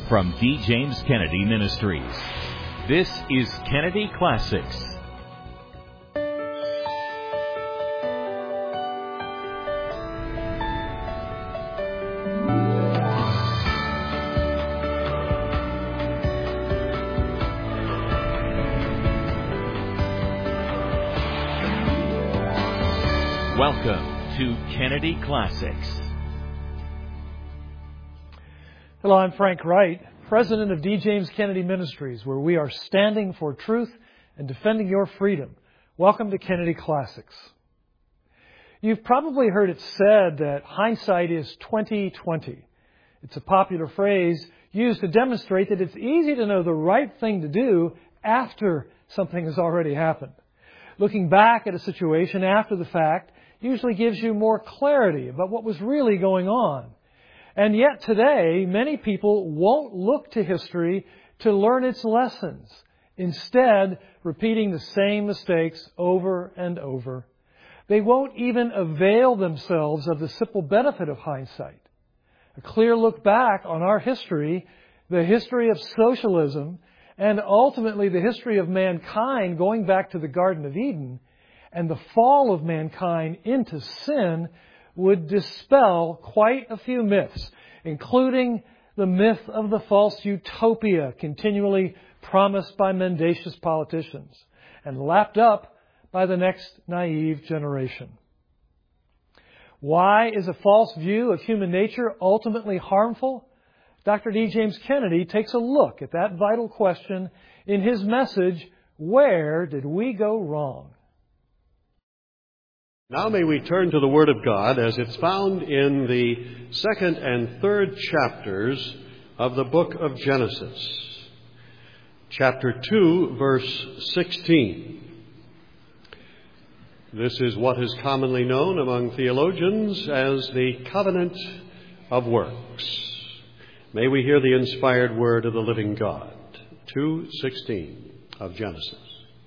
from D. James Kennedy Ministries. This is Kennedy Classics. Welcome to Kennedy Classics. Hello, I'm Frank Wright, President of D. James Kennedy Ministries, where we are standing for truth and defending your freedom. Welcome to Kennedy Classics. You've probably heard it said that hindsight is 20/20. It's a popular phrase used to demonstrate that it's easy to know the right thing to do after something has already happened. Looking back at a situation after the fact usually gives you more clarity about what was really going on. And yet today, many people won't look to history to learn its lessons, instead repeating the same mistakes over and over. They won't even avail themselves of the simple benefit of hindsight. A clear look back on our history, the history of socialism, and ultimately the history of mankind going back to the Garden of Eden, and the fall of mankind into sin would dispel quite a few myths, including the myth of the false utopia continually promised by mendacious politicians and lapped up by the next naive generation. Why is a false view of human nature ultimately harmful? Dr. D. James Kennedy takes a look at that vital question in his message, Where Did We Go Wrong? Now may we turn to the Word of God as it's found in the second and third chapters of the book of Genesis. Chapter 2, verse 16. This is what is commonly known among theologians as the covenant of works. May we hear the inspired word of the living God. 2:16 of Genesis.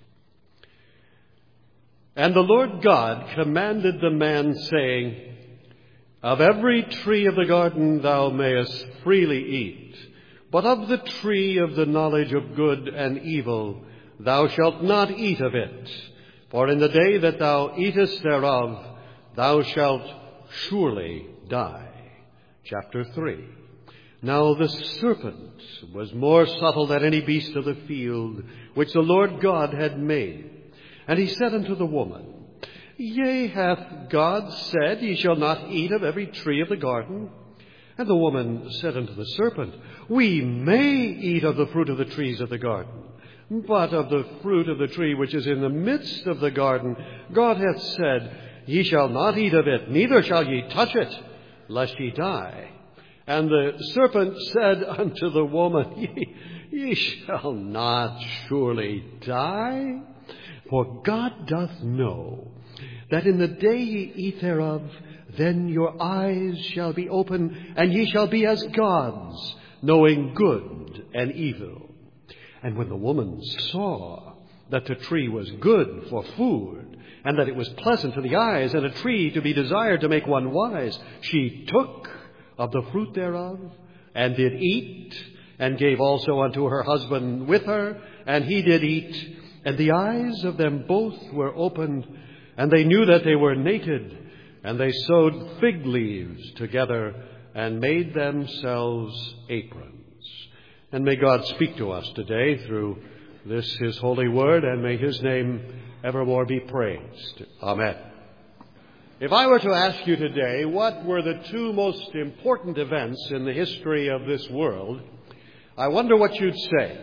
And the Lord God commanded the man, saying, Of every tree of the garden thou mayest freely eat, but of the tree of the knowledge of good and evil thou shalt not eat of it. For in the day that thou eatest thereof, thou shalt surely die. Chapter 3. Now the serpent was more subtle than any beast of the field, which the Lord God had made. And he said unto the woman, Yea, hath God said, Ye shall not eat of every tree of the garden? And the woman said unto the serpent, We may eat of the fruit of the trees of the garden. But of the fruit of the tree which is in the midst of the garden, God hath said, Ye shall not eat of it, neither shall ye touch it, lest ye die. And the serpent said unto the woman, Ye shall not surely die. For God doth know that in the day ye eat thereof, then your eyes shall be open, and ye shall be as gods, knowing good and evil. And when the woman saw that the tree was good for food, and that it was pleasant to the eyes, and a tree to be desired to make one wise, she took of the fruit thereof, and did eat, and gave also unto her husband with her, and he did eat. And the eyes of them both were opened, and they knew that they were naked, and they sewed fig leaves together and made themselves aprons. And may God speak to us today through this His holy word, and may His name evermore be praised. Amen. If I were to ask you today what were the two most important events in the history of this world, I wonder what you'd say.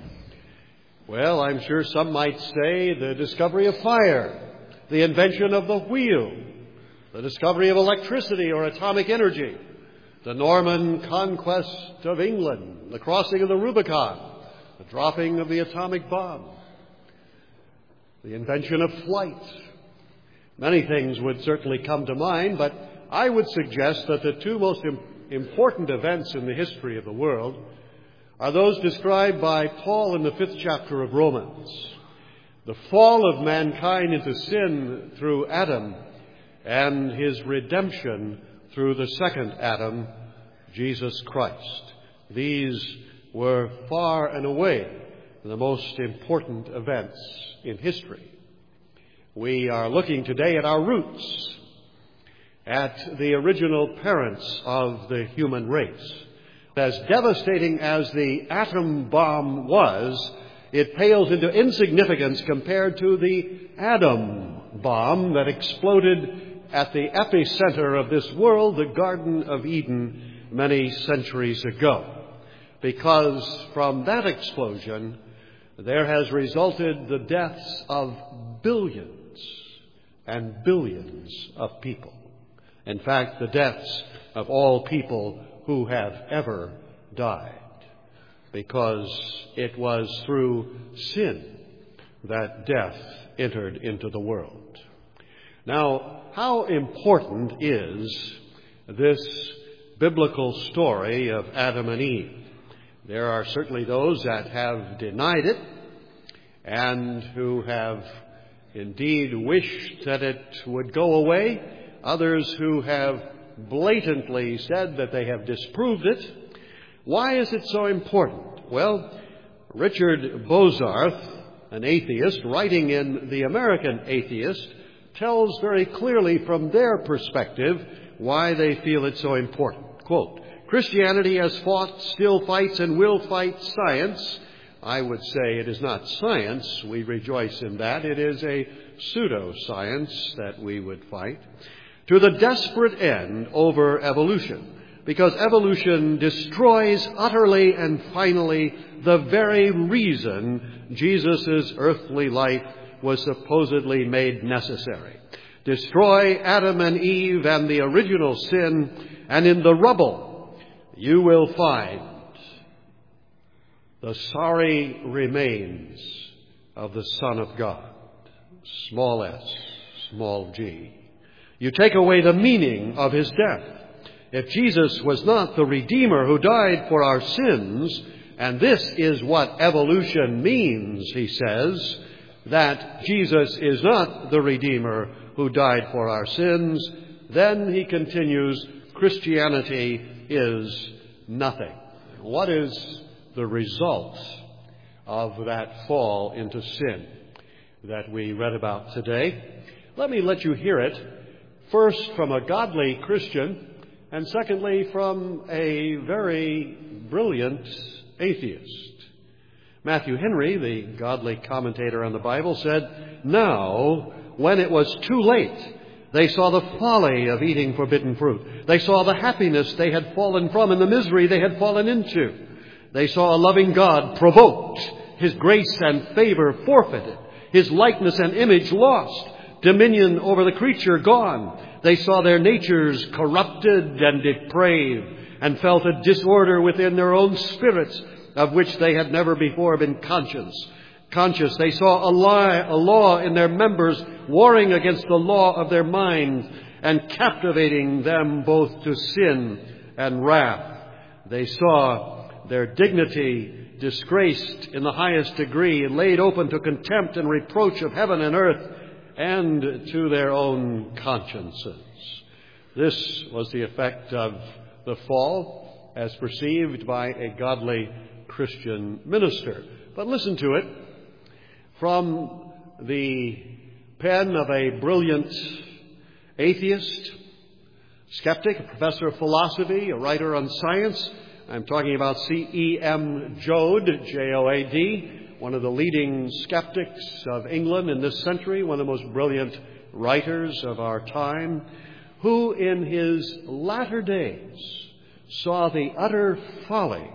Well, I'm sure some might say the discovery of fire, the invention of the wheel, the discovery of electricity or atomic energy, the Norman conquest of England, the crossing of the Rubicon, the dropping of the atomic bomb, the invention of flight. Many things would certainly come to mind, but I would suggest that the two most important events in the history of the world are those described by Paul in the 5th chapter of Romans. The fall of mankind into sin through Adam, and his redemption through the second Adam, Jesus Christ. These were far and away the most important events in history. We are looking today at our roots, at the original parents of the human race. As devastating as the atom bomb was, it pales into insignificance compared to the atom bomb that exploded at the epicenter of this world, the Garden of Eden, many centuries ago. Because from that explosion, there has resulted the deaths of billions and billions of people. In fact, the deaths of all people who have ever died. Because it was through sin that death entered into the world. Now, how important is this biblical story of Adam and Eve? There are certainly those that have denied it and who have indeed wished that it would go away. Others who have blatantly said that they have disproved it. Why is it so important? Well, Richard Bozarth, an atheist, writing in The American Atheist, tells very clearly from their perspective why they feel it so important. Quote, Christianity has fought, still fights, and will fight science. I would say it is not science. We rejoice in that. It is a pseudoscience that we would fight. To the desperate end over evolution. Because evolution destroys utterly and finally the very reason Jesus' earthly life was supposedly made necessary. Destroy Adam and Eve and the original sin, and in the rubble you will find the sorry remains of the Son of God. Small s, small g. You take away the meaning of his death. If Jesus was not the Redeemer who died for our sins, and this is what evolution means, he says, that Jesus is not the Redeemer who died for our sins, then, he continues, Christianity is nothing. What is the result of that fall into sin that we read about today? Let me let you hear it, first from a godly Christian, and secondly, from a very brilliant atheist. Matthew Henry, the godly commentator on the Bible, said, Now, when it was too late, they saw the folly of eating forbidden fruit. They saw the happiness they had fallen from and the misery they had fallen into. They saw a loving God provoked, his grace and favor forfeited, his likeness and image lost, dominion over the creature gone. They saw their natures corrupted and depraved, and felt a disorder within their own spirits of which they had never before been conscious. They saw a law in their members warring against the law of their mind and captivating them both to sin and wrath. They saw their dignity disgraced in the highest degree and laid open to contempt and reproach of heaven and earth and to their own consciences. This was the effect of the fall as perceived by a godly Christian minister. But listen to it from the pen of a brilliant atheist, skeptic, a professor of philosophy, a writer on science. I'm talking about C.E.M. Joad, J-O-A-D, one of the leading skeptics of England in this century, one of the most brilliant writers of our time, who in his latter days saw the utter folly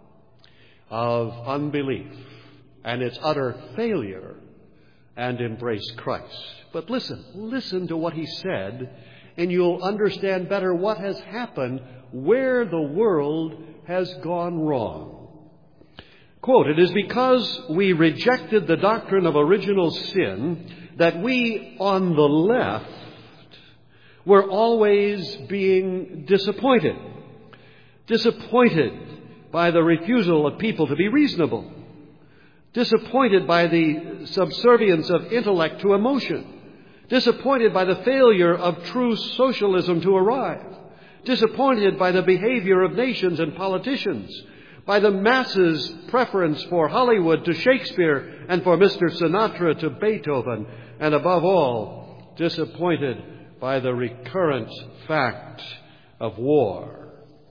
of unbelief and its utter failure and embraced Christ. But listen to what he said, and you'll understand better what has happened, where the world has gone wrong. Quote, It is because we rejected the doctrine of original sin that we on the left were always being disappointed. Disappointed by the refusal of people to be reasonable. Disappointed by the subservience of intellect to emotion. Disappointed by the failure of true socialism to arrive. Disappointed by the behavior of nations and politicians. by the masses' preference for Hollywood to Shakespeare and for Mr. Sinatra to Beethoven, and above all, disappointed by the recurrent fact of war.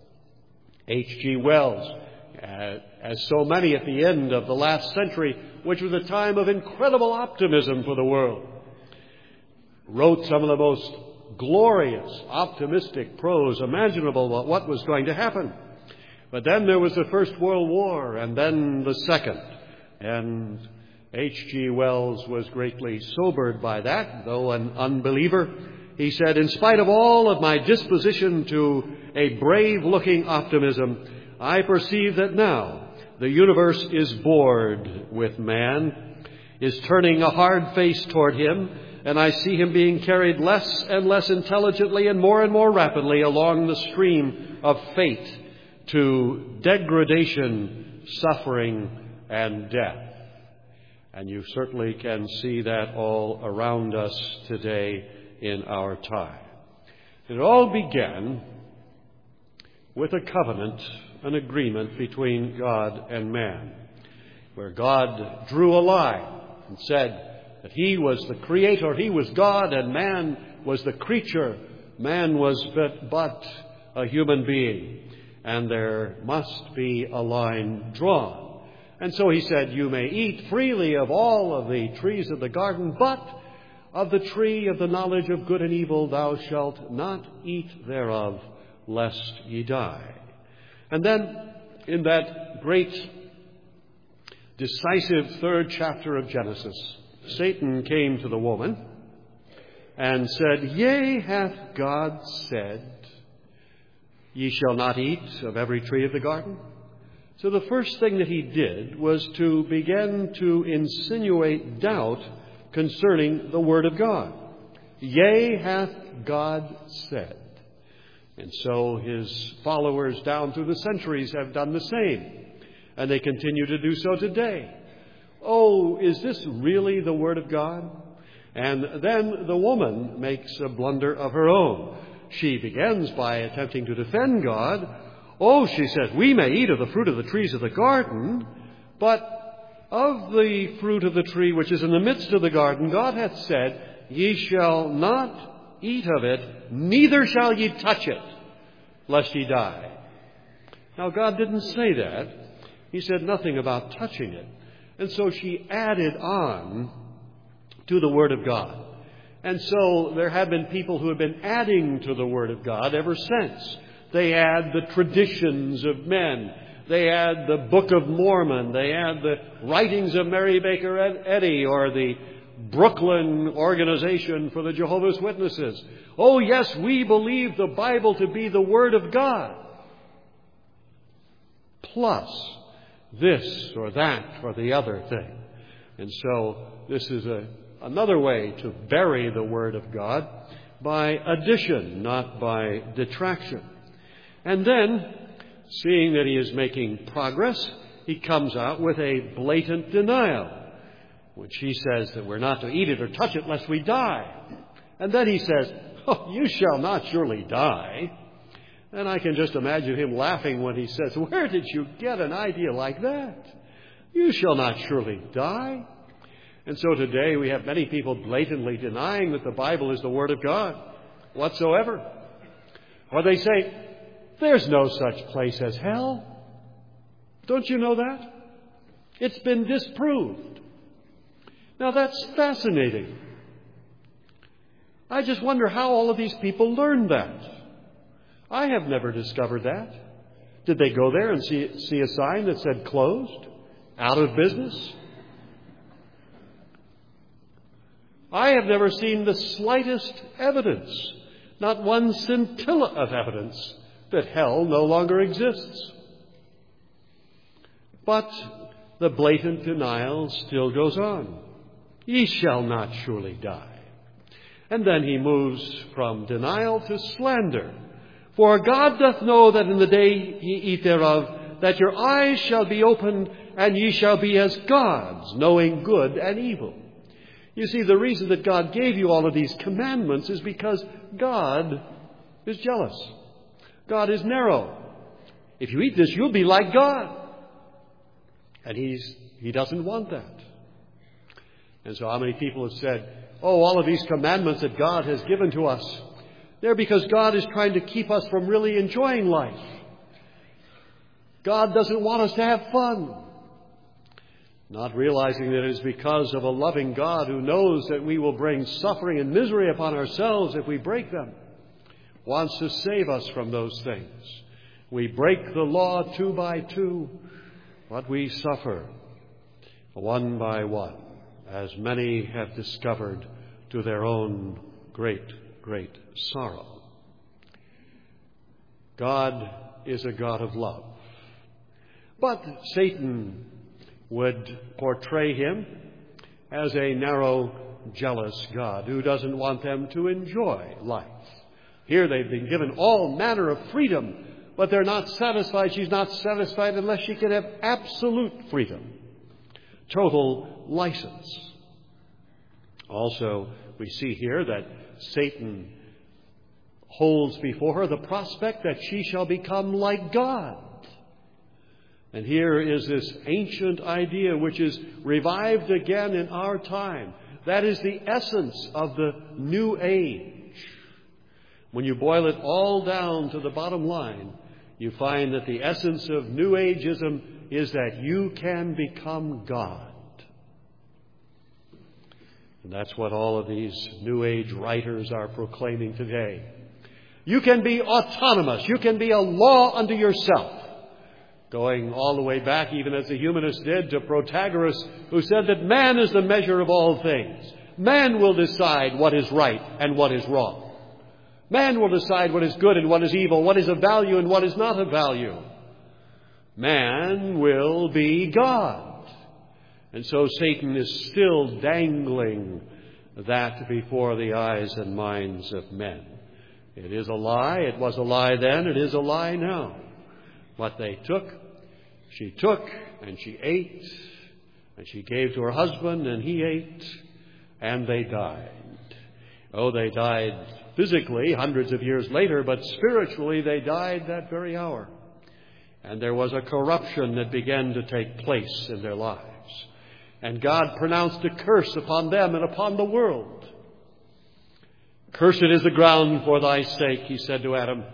H.G. Wells, as so many at the end of the last century, which was a time of incredible optimism for the world, wrote some of the most glorious, optimistic prose imaginable about what was going to happen. But then there was the First World War, and then the Second. And H.G. Wells was greatly sobered by that, though an unbeliever. He said, "In spite of all of my disposition to a brave-looking optimism, I perceive that now the universe is bored with man, is turning a hard face toward him, and I see him being carried less and less intelligently and more rapidly along the stream of fate to degradation, suffering, and death." And you certainly can see that all around us today in our time. It all began with a covenant, an agreement between God and man, where God drew a line and said that He was the creator, He was God, and man was the creature. Man was but a human being, and there must be a line drawn. And so He said, "You may eat freely of all of the trees of the garden, but of the tree of the knowledge of good and evil thou shalt not eat thereof, lest ye die." And then, in that great, decisive third chapter of Genesis, Satan came to the woman and said, "Yea, hath God said, ye shall not eat of every tree of the garden?" So the first thing that he did was to begin to insinuate doubt concerning the Word of God. Yea, hath God said. And so his followers down through the centuries have done the same. And they continue to do so today. Oh, is this really the Word of God? And then the woman makes a blunder of her own. She begins by attempting to defend God. Oh, she says, "We may eat of the fruit of the trees of the garden, but of the fruit of the tree which is in the midst of the garden, God hath said, ye shall not eat of it, neither shall ye touch it, lest ye die." Now, God didn't say that. He said nothing about touching it. And so she added on to the Word of God. And so there have been people who have been adding to the Word of God ever since. They add the traditions of men. They add the Book of Mormon. They add the writings of Mary Baker Eddy or the Brooklyn Organization for the Jehovah's Witnesses. Oh, yes, we believe the Bible to be the Word of God. Plus this or that or the other thing. And so this is another way to bury the Word of God, by addition, not by detraction. And then, seeing that he is making progress, he comes out with a blatant denial when she says that we're not to eat it or touch it lest we die. And then he says, "Oh, you shall not surely die." And I can just imagine him laughing when he says, "Where did you get an idea like that? You shall not surely die." And so today we have many people blatantly denying that the Bible is the Word of God whatsoever. Or they say, "There's no such place as hell." Don't you know that? It's been disproved. Now that's fascinating. I just wonder how all of these people learned that. I have never discovered that. Did they go there and see a sign that said closed, out of business? I have never seen the slightest evidence, not one scintilla of evidence, that hell no longer exists. But the blatant denial still goes on. Ye shall not surely die. And then he moves from denial to slander. For God doth know that in the day ye eat thereof, that your eyes shall be opened, and ye shall be as gods, knowing good and evil. You see, the reason that God gave you all of these commandments is because God is jealous. God is narrow. If you eat this, you'll be like God. And he doesn't want that. And so how many people have said, oh, all of these commandments that God has given to us, they're because God is trying to keep us from really enjoying life. God doesn't want us to have fun. Not realizing that it is because of a loving God who knows that we will bring suffering and misery upon ourselves if we break them. Wants to save us from those things. We break the law 2 by 2, but we suffer 1 by 1, as many have discovered to their own great, great sorrow. God is a God of love. But Satan would portray him as a narrow, jealous God who doesn't want them to enjoy life. Here they've been given all manner of freedom, but they're not satisfied. She's not satisfied unless she can have absolute freedom, total license. Also, we see here that Satan holds before her the prospect that she shall become like God. And here is this ancient idea which is revived again in our time. That is the essence of the New Age. When you boil it all down to the bottom line, you find that the essence of New Ageism is that you can become God. And that's what all of these New Age writers are proclaiming today. You can be autonomous. You can be a law unto yourself. Going all the way back, even as the humanists did, to Protagoras, who said that man is the measure of all things. Man will decide what is right and what is wrong. Man will decide what is good and what is evil, what is of value and what is not of value. Man will be God. And so Satan is still dangling that before the eyes and minds of men. It is a lie. It was a lie then. It is a lie now. What they took, she took, and she ate, and she gave to her husband, and he ate, and they died. Oh, they died physically hundreds of years later, but spiritually they died that very hour. And there was a corruption that began to take place in their lives. And God pronounced a curse upon them and upon the world. Cursed is the ground for thy sake, he said to Adam.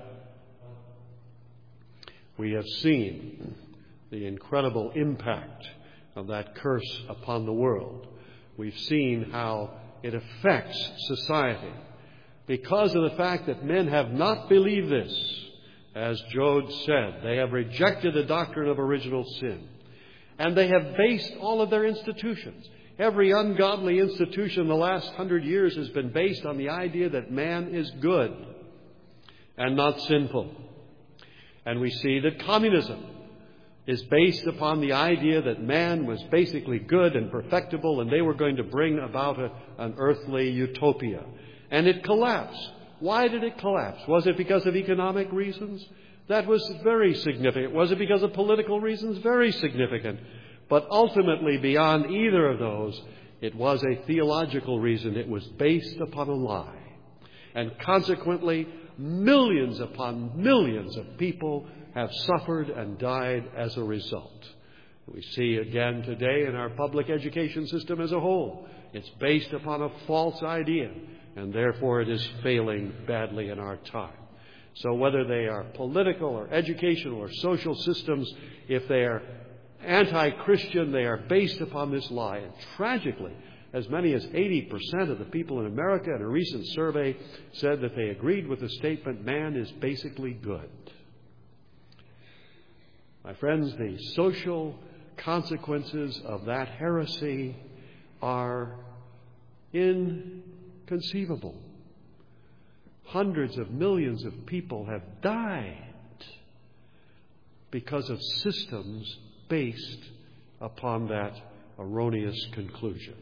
We have seen the incredible impact of that curse upon the world. We've seen how it affects society because of the fact that men have not believed this. As Job said, they have rejected the doctrine of original sin. And they have based all of their institutions. Every ungodly institution in the last 100 years has been based on the idea that man is good and not sinful. And we see that communism is based upon the idea that man was basically good and perfectible and they were going to bring about an earthly utopia. And it collapsed. Why did it collapse? Was it because of economic reasons? That was very significant. Was it because of political reasons? Very significant. But ultimately, beyond either of those, it was a theological reason. It was based upon a lie. And consequently, millions upon millions of people have suffered and died as a result. We see again today in our public education system as a whole, it's based upon a false idea, and therefore it is failing badly in our time. So whether they are political or educational or social systems, if they are anti-Christian, they are based upon this lie. And tragically, as many as 80% of the people in America in a recent survey said that they agreed with the statement, man is basically good. My friends, the social consequences of that heresy are inconceivable. Hundreds of millions of people have died because of systems based upon that erroneous conclusion.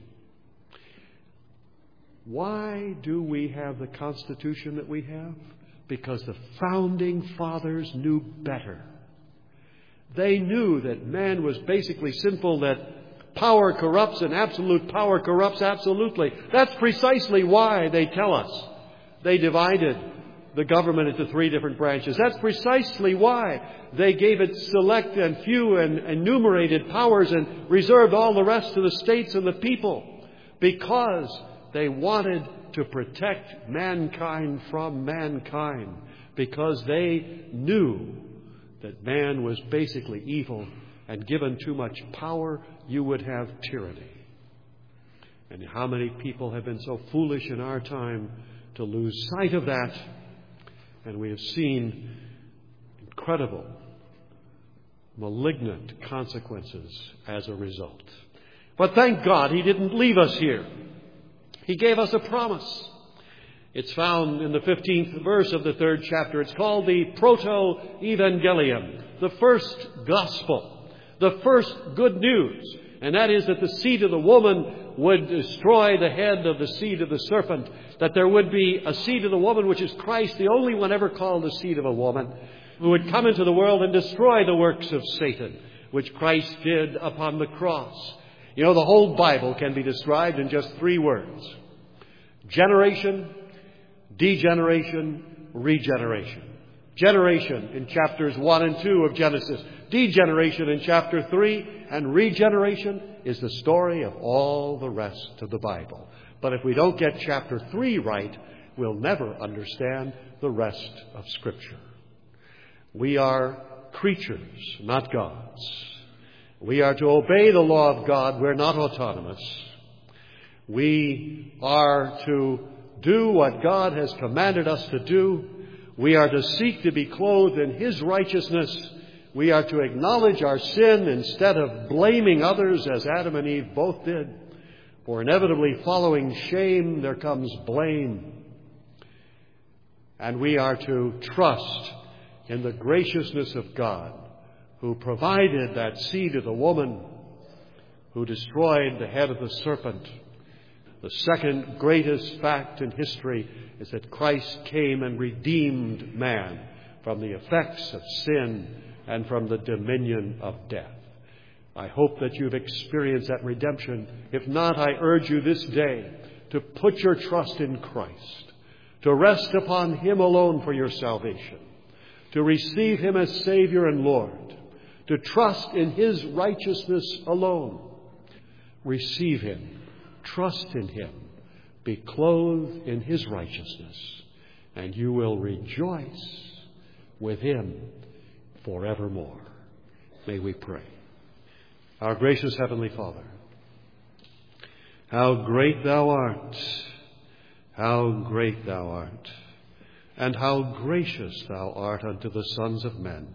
Why do we have the Constitution that we have? Because the founding fathers knew better. They knew that man was basically sinful, that power corrupts and absolute power corrupts absolutely. That's precisely why they tell us they divided the government into three different branches. That's precisely why they gave it select and few and enumerated powers and reserved all the rest to the states and the people, because they wanted to protect mankind from mankind, because they knew that man was basically evil, and given too much power, you would have tyranny. And how many people have been so foolish in our time to lose sight of that? And we have seen incredible, malignant consequences as a result. But thank God He didn't leave us here. He gave us a promise. It's found in the 15th verse of the 3rd chapter. It's called the Proto-Evangelium, the first gospel, the first good news. And that is that the seed of the woman would destroy the head of the seed of the serpent, that there would be a seed of the woman, which is Christ, the only one ever called the seed of a woman, who would come into the world and destroy the works of Satan, which Christ did upon the cross. You know, the whole Bible can be described in just 3 words: generation, degeneration, regeneration. Generation in chapters 1 and 2 of Genesis. Degeneration in chapter 3. And regeneration is the story of all the rest of the Bible. But if we don't get chapter 3 right, we'll never understand the rest of Scripture. We are creatures, not gods. We are to obey the law of God. We're not autonomous. We are to do what God has commanded us to do. We are to seek to be clothed in His righteousness. We are to acknowledge our sin instead of blaming others, as Adam and Eve both did. For inevitably following shame, there comes blame. And we are to trust in the graciousness of God, who provided that seed of the woman, who destroyed the head of the serpent. The second greatest fact in history is that Christ came and redeemed man from the effects of sin and from the dominion of death. I hope that you've experienced that redemption. If not, I urge you this day to put your trust in Christ, to rest upon Him alone for your salvation, to receive Him as Savior and Lord, to trust in His righteousness alone. Receive Him. Trust in Him. Be clothed in His righteousness, and you will rejoice with Him forevermore. May we pray. Our gracious Heavenly Father, how great Thou art, how great Thou art, and how gracious Thou art unto the sons of men.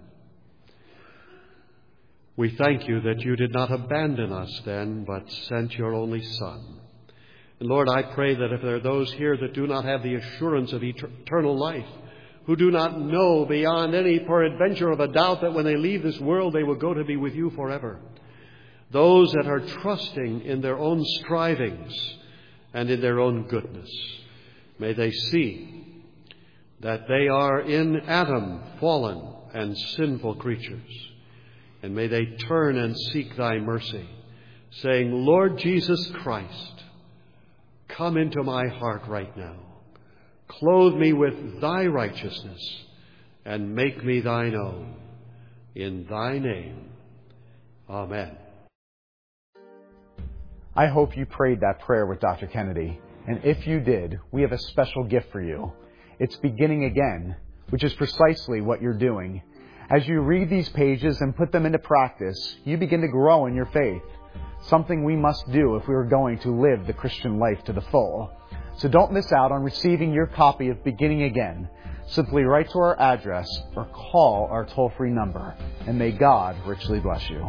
We thank You that You did not abandon us then, but sent Your only Son. And Lord, I pray that if there are those here that do not have the assurance of eternal life, who do not know beyond any peradventure of a doubt that when they leave this world they will go to be with You forever, those that are trusting in their own strivings and in their own goodness, may they see that they are in Adam fallen and sinful creatures. And may they turn and seek Thy mercy, saying, Lord Jesus Christ, come into my heart right now. Clothe me with Thy righteousness and make me Thine own. In Thy name, amen. I hope you prayed that prayer with Dr. Kennedy. And if you did, we have a special gift for you. It's beginning again, which is precisely what you're doing. As you read these pages and put them into practice, you begin to grow in your faith, something we must do if we are going to live the Christian life to the full. So don't miss out on receiving your copy of Beginning Again. Simply write to our address or call our toll-free number, and may God richly bless you.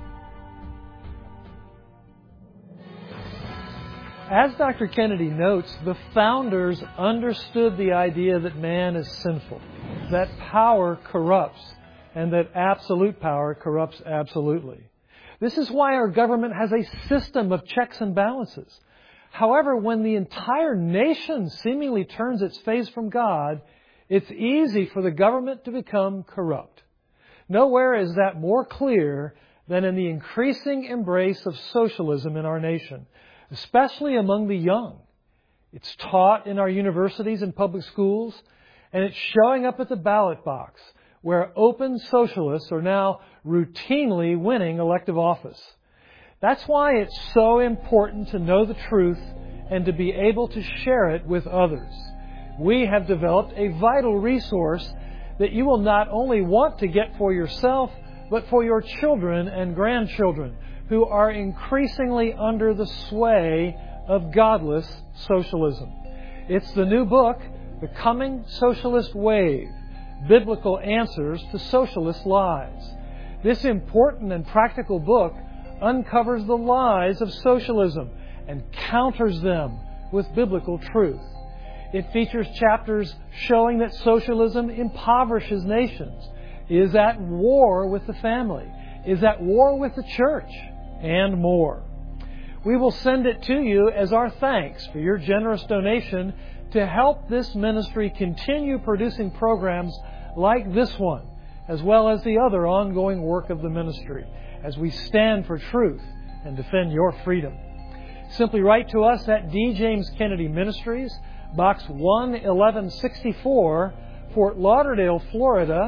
As Dr. Kennedy notes, the founders understood the idea that man is sinful, that power corrupts, and that absolute power corrupts absolutely. This is why our government has a system of checks and balances. However, when the entire nation seemingly turns its face from God, it's easy for the government to become corrupt. Nowhere is that more clear than in the increasing embrace of socialism in our nation, especially among the young. It's taught in our universities and public schools, And it's showing up at the ballot box, where open socialists are now routinely winning elective office. That's why it's so important to know the truth and to be able to share it with others. We have developed a vital resource that you will not only want to get for yourself, but for your children and grandchildren who are increasingly under the sway of godless socialism. It's the new book, The Coming Socialist Wave, Biblical Answers to Socialist Lies. This important and practical book uncovers the lies of socialism and counters them with biblical truth. It features chapters showing that socialism impoverishes nations, is at war with the family, is at war with the church, and more. We will send it to you as our thanks for your generous donation to help this ministry continue producing programs like this one, as well as the other ongoing work of the ministry, as we stand for truth and defend your freedom. Simply write to us at D. James Kennedy Ministries, Box 11164, Fort Lauderdale, Florida,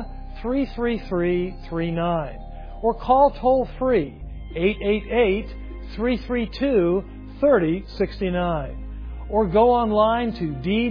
33339. Or call toll-free 888-332-3069. Or go online to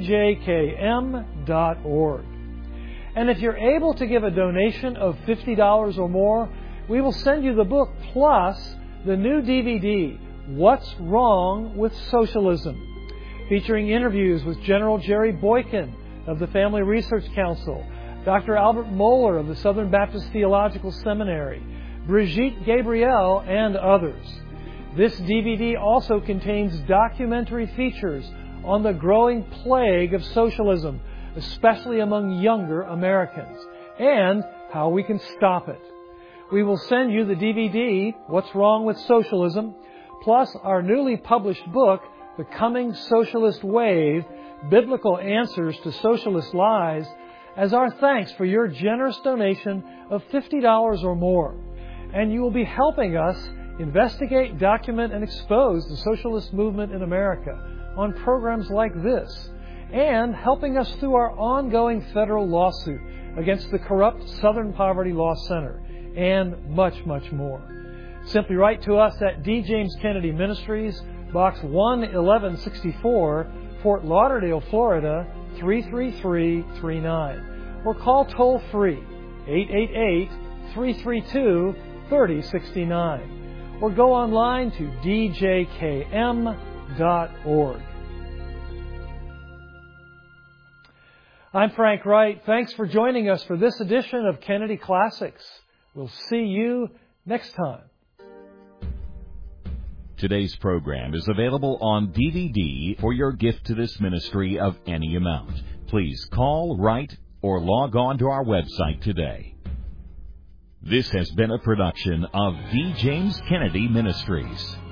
djkm.org. And if you're able to give a donation of $50 or more, we will send you the book plus the new DVD, What's Wrong with Socialism, featuring interviews with General Jerry Boykin of the Family Research Council, Dr. Albert Mohler of the Southern Baptist Theological Seminary, Brigitte Gabriel, and others. This DVD also contains documentary features on the growing plague of socialism, especially among younger Americans, and how we can stop it. We will send you the DVD, What's Wrong with Socialism, plus our newly published book, The Coming Socialist Wave, Biblical Answers to Socialist Lies, as our thanks for your generous donation of $50 or more. And you will be helping us investigate, document, and expose the socialist movement in America on programs like this, and helping us through our ongoing federal lawsuit against the corrupt Southern Poverty Law Center, and much, much more. Simply write to us at D. James Kennedy Ministries, Box 11164, Fort Lauderdale, Florida, 33339. Or call toll-free 888-332-3069. Or go online to djkm.org. I'm Frank Wright. Thanks for joining us for this edition of Kennedy Classics. We'll see you next time. Today's program is available on DVD for your gift to this ministry of any amount. Please call, write, or log on to our website today. This has been a production of D. James Kennedy Ministries.